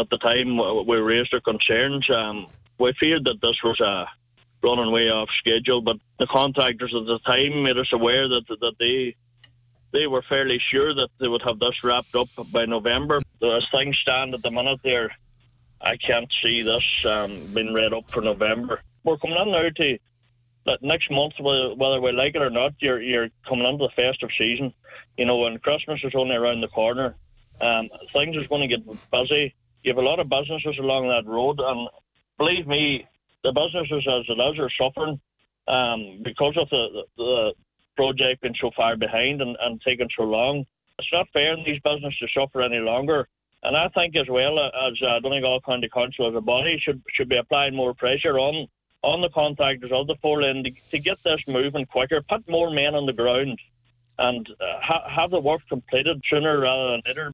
at the time we raised our concerns. We feared that this was running way off schedule, but the contractors at the time made us aware that they were fairly sure that they would have this wrapped up by November. As things stand at the minute there, I can't see this being read up for November. We're coming on now to that next month, whether we like it or not, you're coming into the festive season. You know, when Christmas is only around the corner, things are going to get busy. You have a lot of businesses along that road, and believe me, the businesses as it is are suffering because of the project being so far behind and taking so long. It's not fair in these businesses to suffer any longer. And I think as well as Donegal County Council as a body should be applying more pressure on the contractors of the four-lane to get this moving quicker, put more men on the ground and have the work completed sooner rather than later.